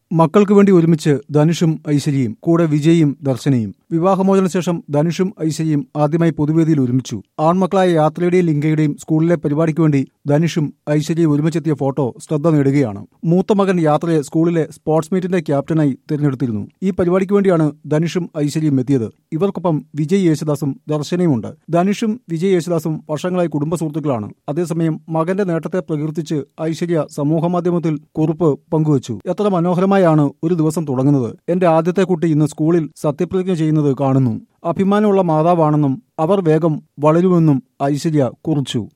മക്കൾക്ക് വേണ്ടി ഒരുമിച്ച് ധനുഷും ഐശ്വര്യയും കൂടെ വിജയും ദർശനയും. വിവാഹമോചന ശേഷം ധനുഷും ഐശ്വര്യയും ആദ്യമായി പൊതുവേദിയിൽ ഒരുമിച്ചു. ആൺമക്കളായ യാത്രയുടെയും ലിംഗയുടെയും സ്കൂളിലെ പരിപാടിക്ക് വേണ്ടി ധനുഷും ഐശ്വര്യയും ഒരുമിച്ചെത്തിയ ഫോട്ടോ ശ്രദ്ധ നേടുകയാണ്. മൂത്ത മകൻ യാത്രയെ സ്കൂളിലെ സ്പോർട്സ് മീറ്റിന്റെ ക്യാപ്റ്റനായി തിരഞ്ഞെടുത്തിരുന്നു. ഈ പരിപാടിക്ക് വേണ്ടിയാണ് ധനുഷും ഐശ്വര്യയും എത്തിയത്. ഇവർക്കൊപ്പം വിജയ് യേശുദാസും ദർശനയുമുണ്ട്. ധനുഷും വിജയ് യേശുദാസും വർഷങ്ങളായി കുടുംബ സുഹൃത്തുക്കളാണ്. അതേസമയം മകന്റെ നേട്ടത്തെ പ്രകീർത്തിച്ച് ഐശ്വര്യ സമൂഹമാധ്യമത്തിൽ കുറിപ്പ് പങ്കുവച്ചു. എത്ര മനോഹരമായാണ് ഒരു ദിവസം തുടങ്ങുന്നത്. എന്റെ ആദ്യത്തെ കുട്ടി ഇന്ന് സ്കൂളിൽ സത്യപ്രതിജ്ഞ ചെയ്യുന്നത് കാണുന്നു. അഭിമാനമുള്ള മാതാവാണെന്നും അവർ വേഗം വളരുമെന്നും ഐശ്വര്യ കുറിച്ചു.